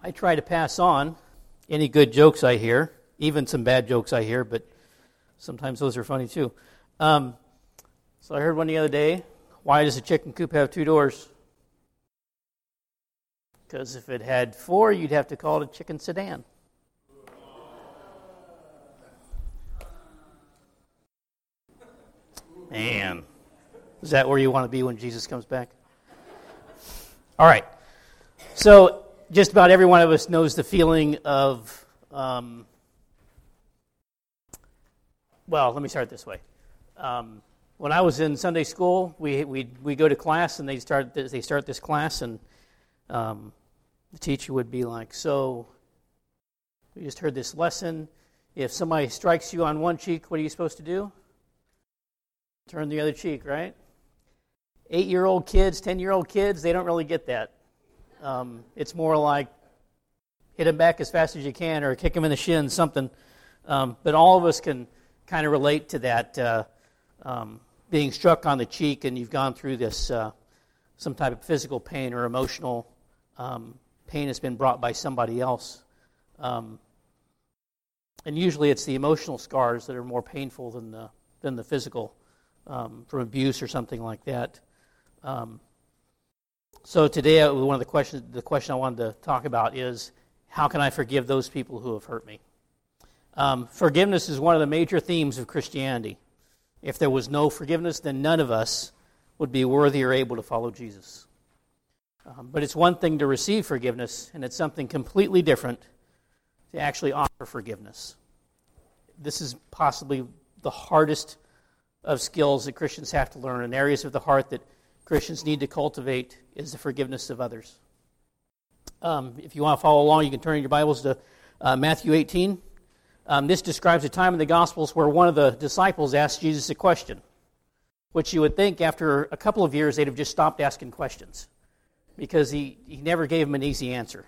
I try to pass on any good jokes I hear, even some bad jokes I hear, but sometimes those are funny too. So I heard one the other day, why does a chicken coop have two doors? Because if it had four, you'd have to call it a chicken sedan. Man, is that where you want to be when Jesus comes back? All right. So just about every one of us knows the feeling of, well, let me start this way. When I was in Sunday school, we go to class, and they start this class, and the teacher would be like, so we just heard this lesson. If somebody strikes you on one cheek, what are you supposed to do? Turn the other cheek, right? 8-year-old kids, 10-year-old kids, they don't really get that. It's more like hit them back as fast as you can or kick them in the shin, something. But all of us can kind of relate to that, being struck on the cheek and you've gone through this, some type of physical pain or emotional pain has been brought by somebody else. And usually it's the emotional scars that are more painful than the physical, from abuse or something like that. So today, one of the question I wanted to talk about is, how can I forgive those people who have hurt me? Forgiveness is one of the major themes of Christianity. If there was no forgiveness, then none of us would be worthy or able to follow Jesus. But it's one thing to receive forgiveness, and it's something completely different to actually offer forgiveness. This is possibly the hardest of skills that Christians have to learn, and areas of the heart that Christians need to cultivate is the forgiveness of others. If you want to follow along, you can turn in your Bibles to Matthew 18. This describes a time in the Gospels where one of the disciples asked Jesus a question, which you would think after a couple of years they'd have just stopped asking questions, because he never gave him an easy answer.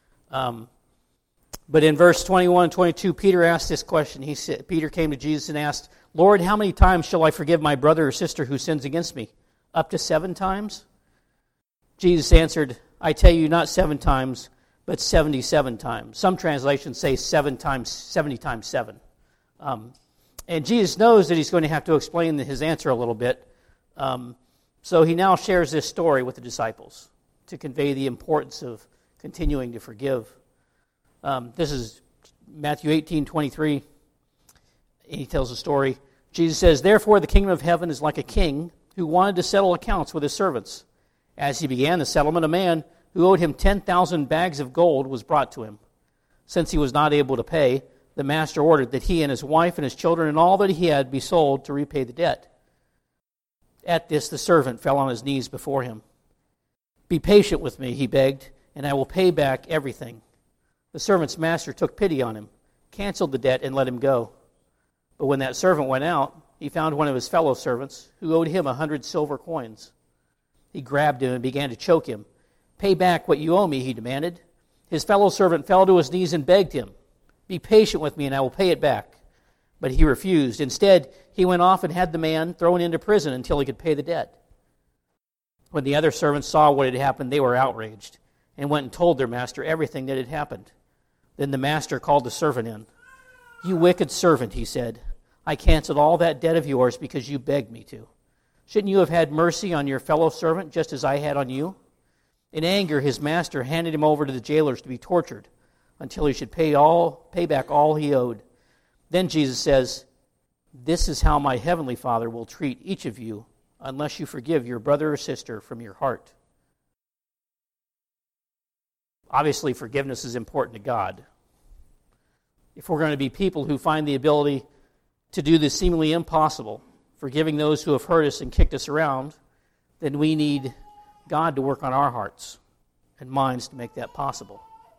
But in verse 21 and 22, Peter asked this question. Peter came to Jesus and asked, Lord, how many times shall I forgive my brother or sister who sins against me? Up to 7 times? Jesus answered, I tell you, not 7 times, but 77 times. Some translations say 7 times, 70 times 7. And Jesus knows that he's going to have to explain his answer a little bit. So he now shares this story with the disciples to convey the importance of continuing to forgive. This is Matthew 18:23. He tells a story. Jesus says, Therefore the kingdom of heaven is like a king who wanted to settle accounts with his servants. As he began the settlement, a man who owed him 10,000 bags of gold was brought to him. Since he was not able to pay, the master ordered that he and his wife and his children and all that he had be sold to repay the debt. At this, the servant fell on his knees before him. Be patient with me, he begged, and I will pay back everything. The servant's master took pity on him, canceled the debt, and let him go. But when that servant went out, he found one of his fellow servants who owed him 100 silver coins. He grabbed him and began to choke him. Pay back what you owe me, he demanded. His fellow servant fell to his knees and begged him, Be patient with me and I will pay it back. But he refused. Instead, he went off and had the man thrown into prison until he could pay the debt. When the other servants saw what had happened, they were outraged and went and told their master everything that had happened. Then the master called the servant in. You wicked servant, he said, I canceled all that debt of yours because you begged me to. Shouldn't you have had mercy on your fellow servant just as I had on you? In anger, his master handed him over to the jailers to be tortured until he should pay back all he owed. Then Jesus says, This is how my heavenly Father will treat each of you unless you forgive your brother or sister from your heart. Obviously, forgiveness is important to God. If we're going to be people who find the ability to do the seemingly impossible, forgiving those who have hurt us and kicked us around, then we need God to work on our hearts and minds to make that possible.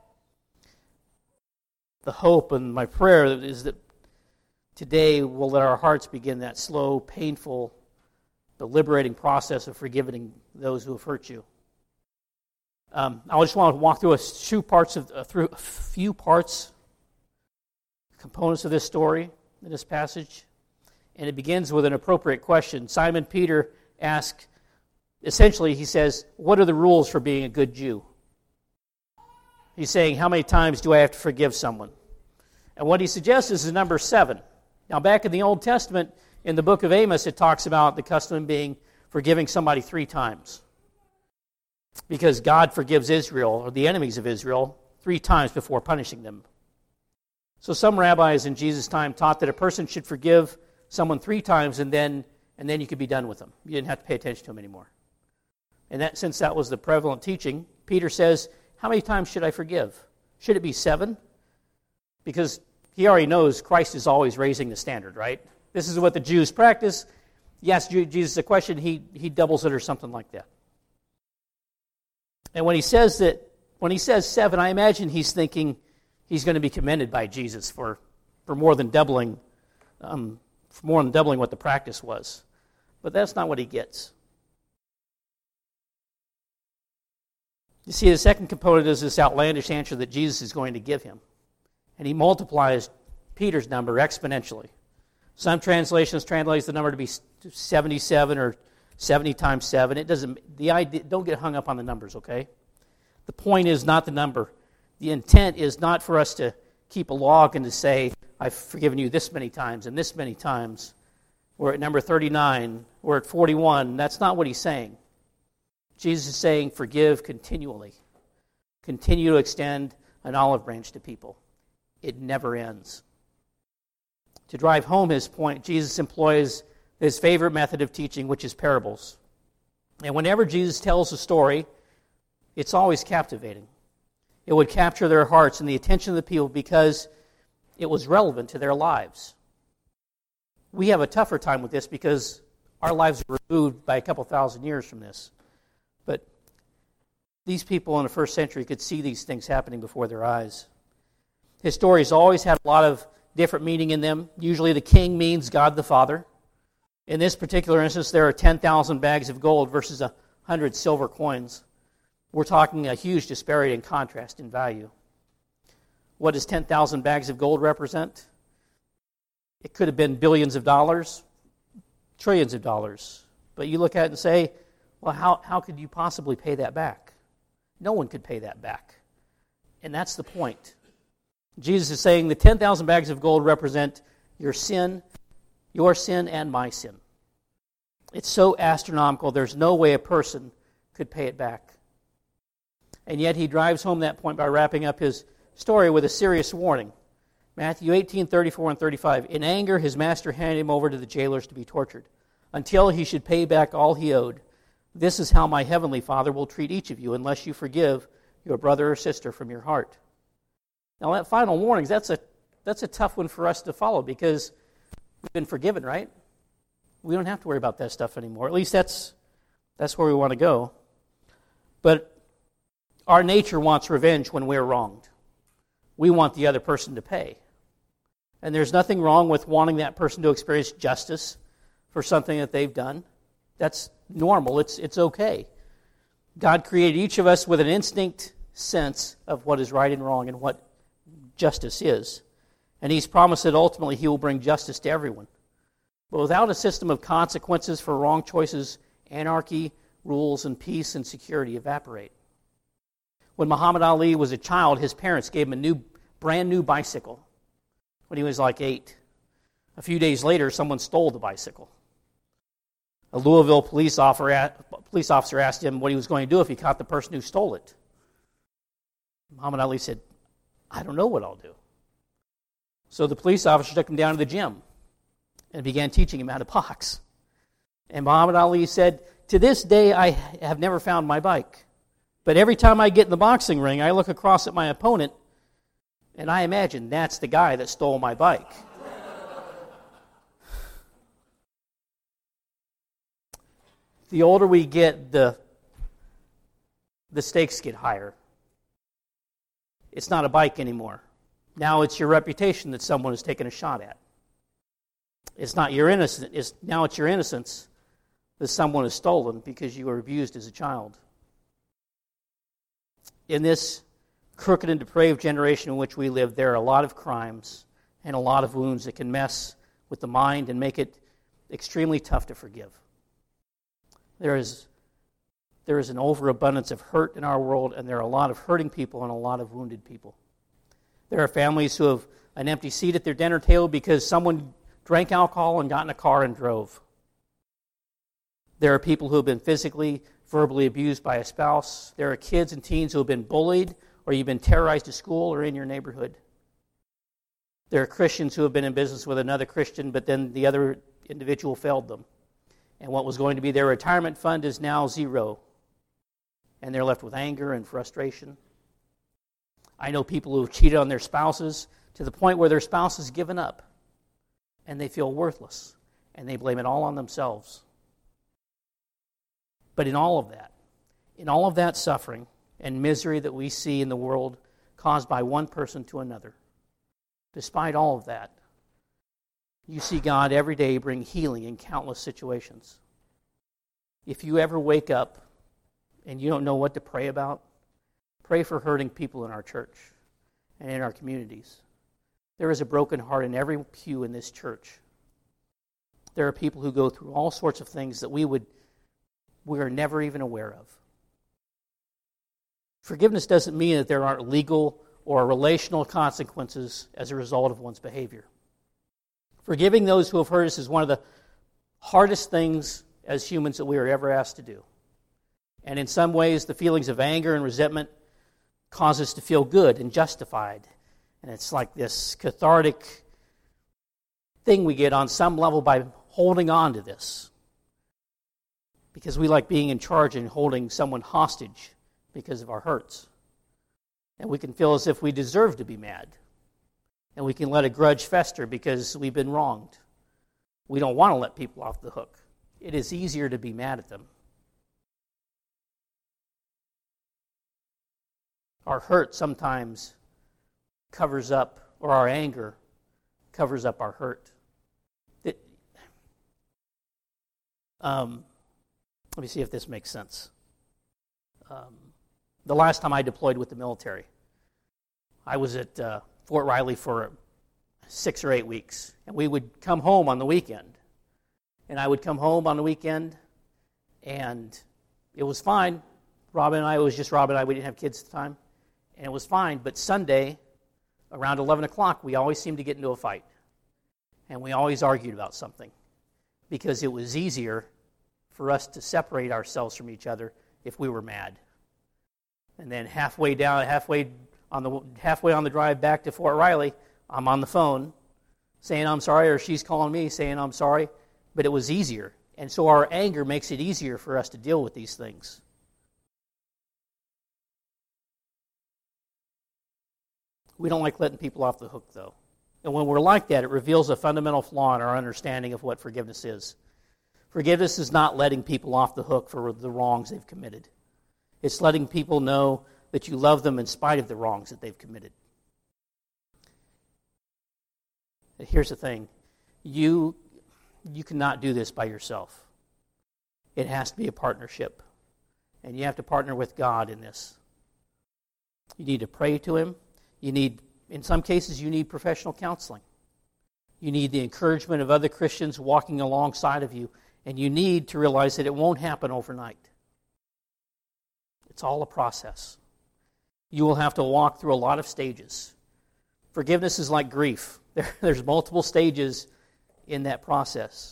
The hope and my prayer is that today we'll let our hearts begin that slow, painful, but liberating process of forgiving those who have hurt you. I just want to walk through a few parts, components of this story, in this passage. And it begins with an appropriate question. Simon Peter asked, essentially he says, what are the rules for being a good Jew? He's saying, how many times do I have to forgive someone? And what he suggests is the number 7. Now, back in the Old Testament, in the book of Amos, it talks about the custom being forgiving somebody 3 times. Because God forgives Israel, or the enemies of Israel, 3 times before punishing them. So some rabbis in Jesus' time taught that a person should forgive someone 3 times and then you could be done with them. You didn't have to pay attention to them anymore. And that, since that was the prevalent teaching, Peter says, how many times should I forgive? Should it be 7? Because he already knows Christ is always raising the standard, right? This is what the Jews practice. You ask Jesus a question, he doubles it or something like that. And when he says 7, I imagine he's thinking he's going to be commended by Jesus for more than doubling what the practice was. But that's not what he gets. You see, the second component is this outlandish answer that Jesus is going to give him. And he multiplies Peter's number exponentially. Some translations translate the number to be 77 or 70 times 7. It doesn't. The idea. Don't get hung up on the numbers, okay? The point is not the number. The intent is not for us to keep a log and to say, I've forgiven you this many times and this many times. We're at number 39. We're at 41. That's not what he's saying. Jesus is saying, forgive continually. Continue to extend an olive branch to people. It never ends. To drive home his point, Jesus employs his favorite method of teaching, which is parables. And whenever Jesus tells a story, it's always captivating. It would capture their hearts and the attention of the people because it was relevant to their lives. We have a tougher time with this because our lives are removed by a couple thousand years from this. But these people in the first century could see these things happening before their eyes. His stories always had a lot of different meaning in them. Usually the king means God the Father. In this particular instance, there are 10,000 bags of gold versus 100 silver coins. We're talking a huge disparity in contrast in value. What does 10,000 bags of gold represent? It could have been billions of dollars, trillions of dollars. But you look at it and say, well, how could you possibly pay that back? No one could pay that back. And that's the point. Jesus is saying the 10,000 bags of gold represent your sin and my sin. It's so astronomical, there's no way a person could pay it back. And yet he drives home that point by wrapping up his story with a serious warning. Matthew 18:34 and 35. In anger, his master handed him over to the jailers to be tortured until he should pay back all he owed. This is how my heavenly Father will treat each of you unless you forgive your brother or sister from your heart. Now that final warning, that's a tough one for us to follow because we've been forgiven, right? We don't have to worry about that stuff anymore. At least that's where we want to go. But our nature wants revenge when we're wronged. We want the other person to pay. And there's nothing wrong with wanting that person to experience justice for something that they've done. That's normal. It's okay. God created each of us with an instinct sense of what is right and wrong and what justice is. And he's promised that ultimately he will bring justice to everyone. But without a system of consequences for wrong choices, anarchy, rules, and peace and security evaporate. When Muhammad Ali was a child, his parents gave him a brand new bicycle when he was like 8. A few days later, someone stole the bicycle. A Louisville police officer asked him what he was going to do if he caught the person who stole it. Muhammad Ali said, I don't know what I'll do. So the police officer took him down to the gym and began teaching him how to box. And Muhammad Ali said, to this day, I have never found my bike. But every time I get in the boxing ring, I look across at my opponent, and I imagine that's the guy that stole my bike. The older we get, the stakes get higher. It's not a bike anymore. Now it's your reputation that someone has taken a shot at. It's not your innocence. Now it's your innocence that someone has stolen because you were abused as a child. In this crooked and depraved generation in which we live, there are a lot of crimes and a lot of wounds that can mess with the mind and make it extremely tough to forgive. There is there is an overabundance of hurt in our world, and there are a lot of hurting people and a lot of wounded people. There are families who have an empty seat at their dinner table because someone drank alcohol and got in a car and drove. There are people who have been physically, verbally abused by a spouse. There are kids and teens who have been bullied, or you've been terrorized at school or in your neighborhood. There are Christians who have been in business with another Christian, but then the other individual failed them. And what was going to be their retirement fund is now zero. And they're left with anger and frustration. I know people who have cheated on their spouses to the point where their spouse has given up. And they feel worthless. And they blame it all on themselves. But in all of that suffering and misery that we see in the world caused by one person to another, despite all of that, you see God every day bring healing in countless situations. If you ever wake up and you don't know what to pray about, pray for hurting people in our church and in our communities. There is a broken heart in every pew in this church. There are people who go through all sorts of things that we are never even aware of. Forgiveness doesn't mean that there aren't legal or relational consequences as a result of one's behavior. Forgiving those who have hurt us is one of the hardest things as humans that we are ever asked to do. And in some ways, the feelings of anger and resentment cause us to feel good and justified. And it's like this cathartic thing we get on some level by holding on to this. Because we like being in charge and holding someone hostage because of our hurts. And we can feel as if we deserve to be mad. And we can let a grudge fester because we've been wronged. We don't want to let people off the hook. It is easier to be mad at them. Our hurt sometimes covers up, or our anger covers up our hurt. Let me see if this makes sense. The last time I deployed with the military, I was at Fort Riley for 6 or 8 weeks, and we would come home on the weekend. And I would come home on the weekend, and it was fine. Robin and I, it was just Robin and I, we didn't have kids at the time, and it was fine. But Sunday, around 11 o'clock, we always seemed to get into a fight. And we always argued about something, because it was easier for us to separate ourselves from each other if we were mad. And then halfway on the drive back to Fort Riley, I'm on the phone saying I'm sorry, or she's calling me saying I'm sorry, but it was easier. And so our anger makes it easier for us to deal with these things. We don't like letting people off the hook, though. And when we're like that, it reveals a fundamental flaw in our understanding of what forgiveness is. Forgiveness is not letting people off the hook for the wrongs they've committed. It's letting people know that you love them in spite of the wrongs that they've committed. Here's the thing. You cannot do this by yourself. It has to be a partnership. And you have to partner with God in this. You need to pray to Him. In some cases, you need professional counseling. You need the encouragement of other Christians walking alongside of you. And you need to realize that it won't happen overnight. It's all a process. You will have to walk through a lot of stages. Forgiveness is like grief. There's multiple stages in that process.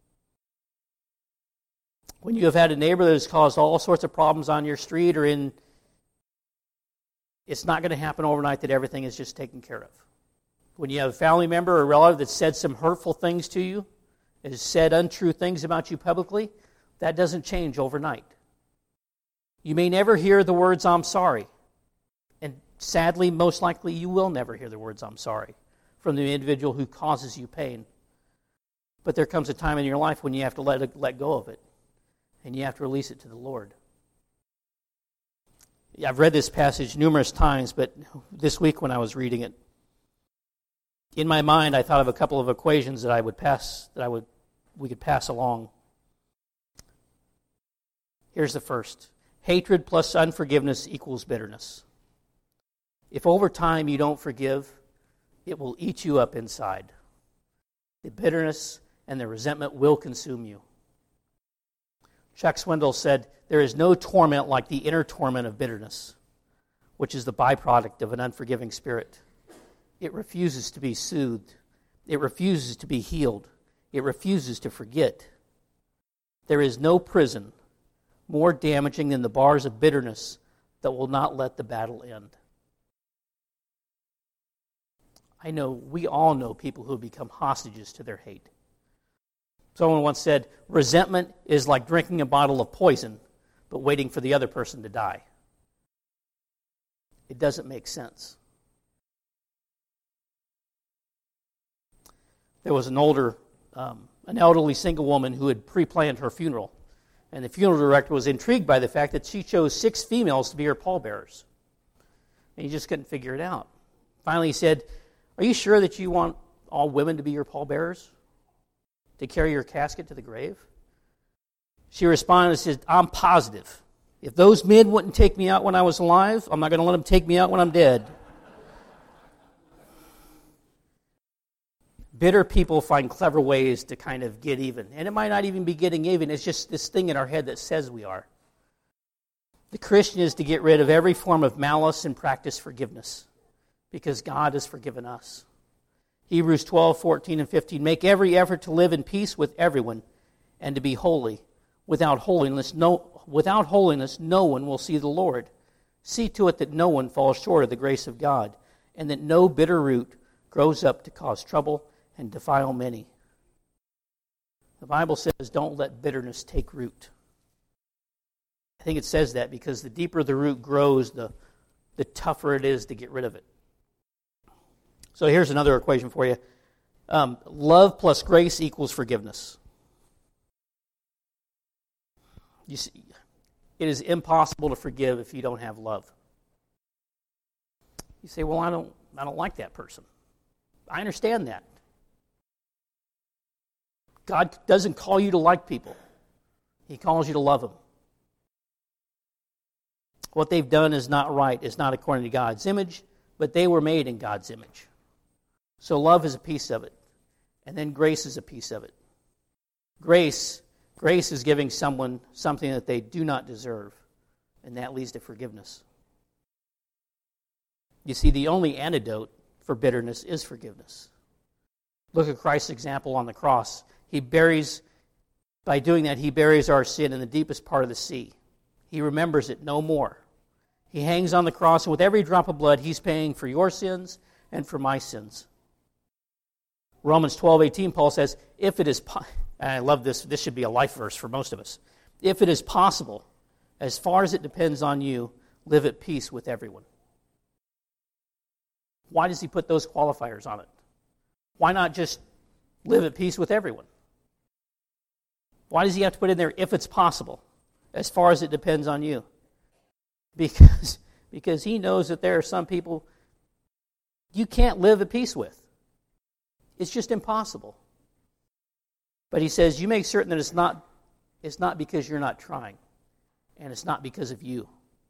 When you have had a neighbor that has caused all sorts of problems on your street it's not going to happen overnight that everything is just taken care of. When you have a family member or relative that said some hurtful things to you, has said untrue things about you publicly, that doesn't change overnight. You may never hear the words, "I'm sorry." And sadly, most likely, you will never hear the words, "I'm sorry," from the individual who causes you pain. But there comes a time in your life when you have to let go of it. And you have to release it to the Lord. I've read this passage numerous times, but this week when I was reading it, in my mind I thought of a couple of equations that we could pass along. Here's the first. Hatred plus unforgiveness equals bitterness. If over time you don't forgive, it will eat you up inside. The bitterness and the resentment will consume you. Chuck Swindoll said, "There is no torment like the inner torment of bitterness, which is the byproduct of an unforgiving spirit. It refuses to be soothed. It refuses to be healed. It refuses to forget. There is no prison more damaging than the bars of bitterness that will not let the battle end." We all know people who have become hostages to their hate. Someone once said, resentment is like drinking a bottle of poison, but waiting for the other person to die. It doesn't make sense. There was an elderly single woman who had pre-planned her funeral, and the funeral director was intrigued by the fact that she chose 6 females to be her pallbearers. And he just couldn't figure it out. Finally, he said, "Are you sure that you want all women to be your pallbearers? To carry your casket to the grave?" She responded and said, "I'm positive. If those men wouldn't take me out when I was alive, I'm not going to let them take me out when I'm dead." Bitter people find clever ways to kind of get even. And it might not even be getting even. It's just this thing in our head that says we are. The Christian is to get rid of every form of malice and practice forgiveness, because God has forgiven us. Hebrews 12:14 and 15, "Make every effort to live in peace with everyone and to be holy. Without holiness, no one will see the Lord. See to it that no one falls short of the grace of God, and that no bitter root grows up to cause trouble and defile many." The Bible says, don't let bitterness take root. I think it says that because the deeper the root grows, the tougher it is to get rid of it. So here's another equation for you. Love plus grace equals forgiveness. You see, it is impossible to forgive if you don't have love. You say, "Well, I don't like that person." I understand that. God doesn't call you to like people. He calls you to love them. What they've done is not right. It's not according to God's image, but they were made in God's image. So love is a piece of it. And then grace is a piece of it. Grace is giving someone something that they do not deserve, and that leads to forgiveness. You see, the only antidote for bitterness is forgiveness. Look at Christ's example on the cross. By doing that, he buries our sin in the deepest part of the sea. He remembers it no more. He hangs on the cross, and with every drop of blood, he's paying for your sins and for my sins. Romans 12:18, Paul says, if it is, and I love this should be a life verse for most of us, if it is possible, as far as it depends on you, live at peace with everyone. Why does he put those qualifiers on it? Why not just live at peace with everyone? Why does he have to put in there, if it's possible, as far as it depends on you? Because he knows that there are some people you can't live at peace with. It's just impossible. But he says, you make certain that it's not because you're not trying, and it's not because of you.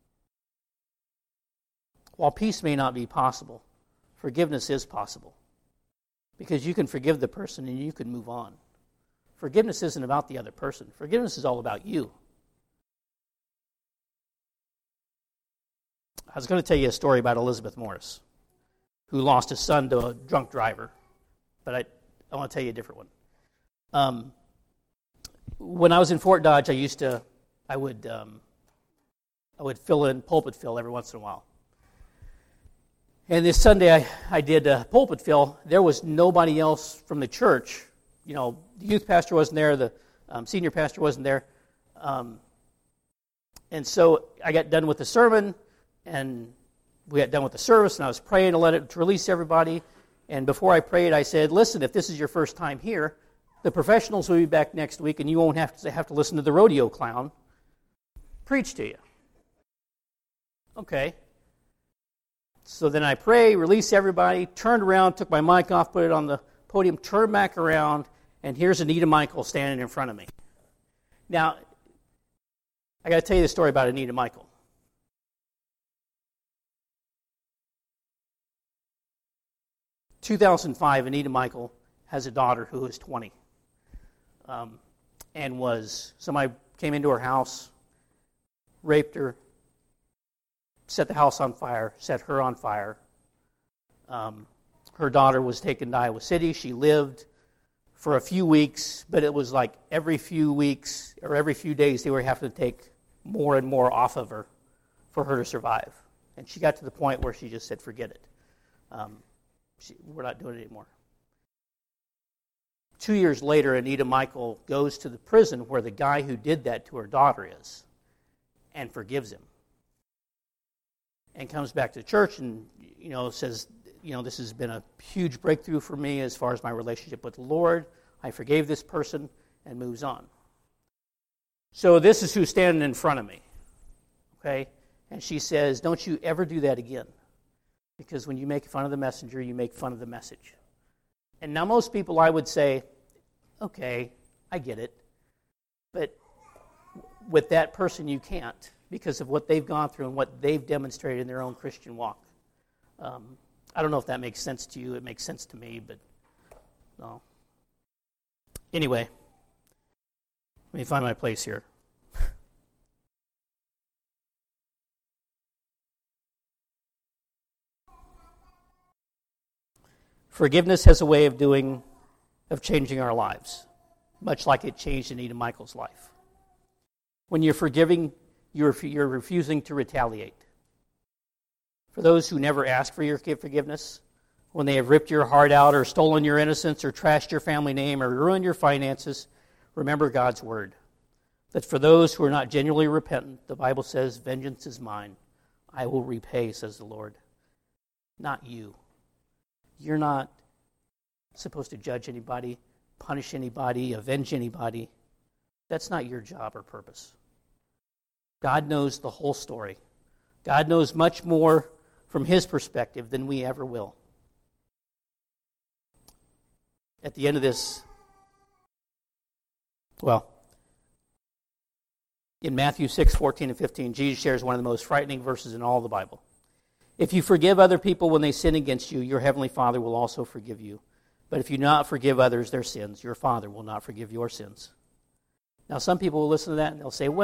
While peace may not be possible, forgiveness is possible. Because you can forgive the person and you can move on. Forgiveness isn't about the other person. Forgiveness is all about you. I was going to tell you a story about Elizabeth Morris, who lost a son to a drunk driver. But I want to tell you a different one. When I was in Fort Dodge, I would fill in pulpit fill every once in a while. And this Sunday I did a pulpit fill. There was nobody else from the church. You know, the youth pastor wasn't there. The senior pastor wasn't there. And so I got done with the sermon, and we got done with the service, and I was praying to release everybody. And before I prayed, I said, listen, if this is your first time here, the professionals will be back next week, and you won't have to listen to the rodeo clown preach to you. Okay. So then I pray, release everybody, turned around, took my mic off, put it on the podium, turned back around, and here's Anita Michael standing in front of me. Now, I got to tell you the story about Anita Michael. 2005, Anita Michael has a daughter who is 20, and was, so my came into her house, raped her, set the house on fire, set her on fire. Her daughter was taken to Iowa City. She lived for a few weeks, but it was like every few weeks or every few days they were having to take more and more off of her for her to survive. And she got to the point where she just said, forget it. We're not doing it anymore. 2 years later, Anita Michael goes to the prison where the guy who did that to her daughter is and forgives him. And comes back to church and, says, this has been a huge breakthrough for me as far as my relationship with the Lord. I forgave this person, and moves on. So this is who's standing in front of me. Okay? And she says, don't you ever do that again. Because when you make fun of the messenger, you make fun of the message. And now most people, I would say, okay, I get it. But with that person, you can't, because of what they've gone through and what they've demonstrated in their own Christian walk. I don't know if that makes sense to you. It makes sense to me, but no. Anyway, let me find my place here. Forgiveness has a way of changing our lives, much like it changed Anita Michael's life. When you're forgiving, you're refusing to retaliate. For those who never ask for your forgiveness, when they have ripped your heart out or stolen your innocence or trashed your family name or ruined your finances, remember God's word. That for those who are not genuinely repentant, the Bible says, vengeance is mine. I will repay, says the Lord. Not you. You're not supposed to judge anybody, punish anybody, avenge anybody. That's not your job or purpose. God knows the whole story. God knows much more from his perspective than we ever will. At the end of this, in Matthew 6:14 and 15, Jesus shares one of the most frightening verses in all the Bible. If you forgive other people when they sin against you, your heavenly Father will also forgive you. But if you do not forgive others their sins, your Father will not forgive your sins. Now, some people will listen to that and they'll say,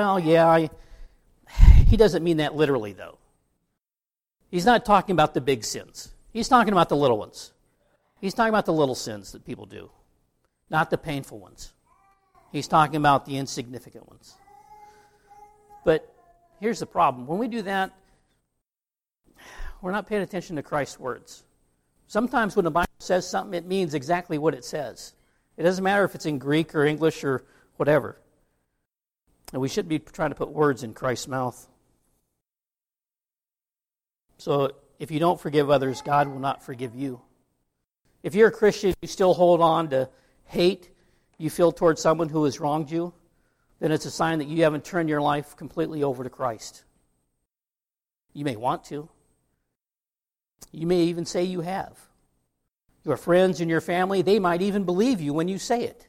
he doesn't mean that literally, though. He's not talking about the big sins. He's talking about the little ones. He's talking about the little sins that people do, not the painful ones. He's talking about the insignificant ones. But here's the problem. When we do that, we're not paying attention to Christ's words. Sometimes when the Bible says something, it means exactly what it says. It doesn't matter if it's in Greek or English or whatever. And we shouldn't be trying to put words in Christ's mouth. So if you don't forgive others, God will not forgive you. If you're a Christian, you still hold on to hate you feel towards someone who has wronged you, then it's a sign that you haven't turned your life completely over to Christ. You may want to. You may even say you have. Your friends and your family, they might even believe you when you say it.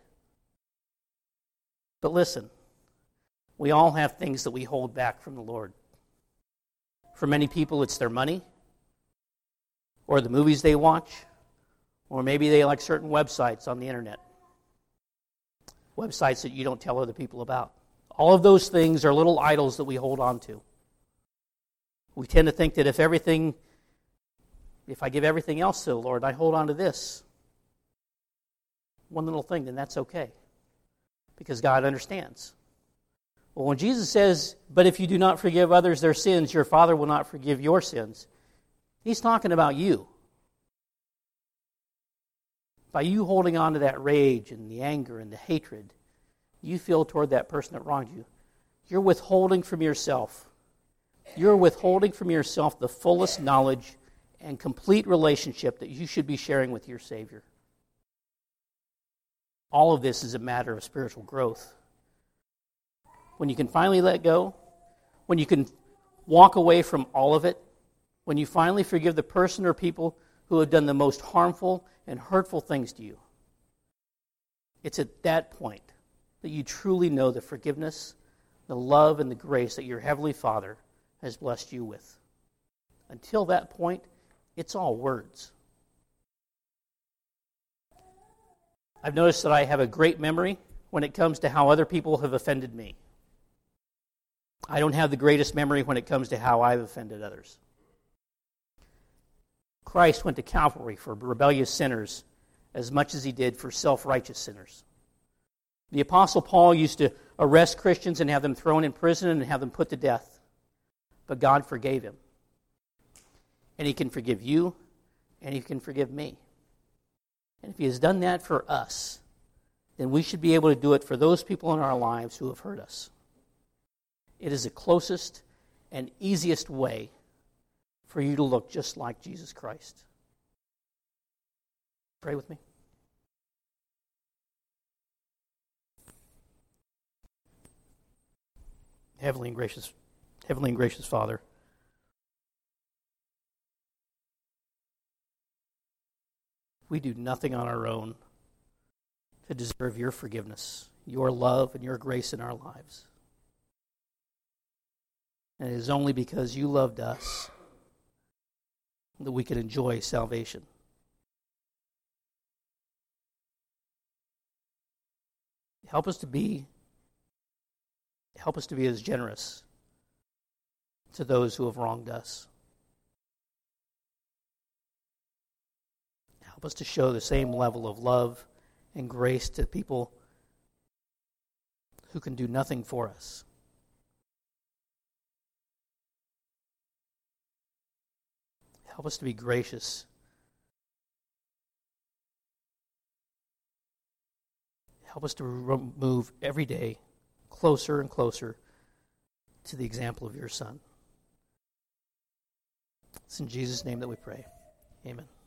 But listen, we all have things that we hold back from the Lord. For many people, it's their money, or the movies they watch, or maybe they like certain websites on the internet. Websites that you don't tell other people about. All of those things are little idols that we hold on to. We tend to think that if I give everything else to the Lord, I hold on to this one little thing, then that's okay. Because God understands. Well, when Jesus says, but if you do not forgive others their sins, your Father will not forgive your sins, he's talking about you. By you holding on to that rage and the anger and the hatred you feel toward that person that wronged you, you're withholding from yourself. You're withholding from yourself the fullest knowledge and complete relationship that you should be sharing with your Savior. All of this is a matter of spiritual growth. When you can finally let go, when you can walk away from all of it, when you finally forgive the person or people who have done the most harmful and hurtful things to you, it's at that point that you truly know the forgiveness, the love, and the grace that your Heavenly Father has blessed you with. Until that point, it's all words. I've noticed that I have a great memory when it comes to how other people have offended me. I don't have the greatest memory when it comes to how I've offended others. Christ went to Calvary for rebellious sinners as much as he did for self-righteous sinners. The Apostle Paul used to arrest Christians and have them thrown in prison and have them put to death. But God forgave him. And he can forgive you, and he can forgive me. And if he has done that for us, then we should be able to do it for those people in our lives who have hurt us. It is the closest and easiest way for you to look just like Jesus Christ. Pray with me. Heavenly and gracious Father, we do nothing on our own to deserve your forgiveness, your love, and your grace in our lives. And it is only because you loved us that we can enjoy salvation. Help us to be as generous to those who have wronged us. Help us to show the same level of love and grace to people who can do nothing for us. Help us to be gracious. Help us to move every day closer and closer to the example of your Son. It's in Jesus' name that we pray. Amen.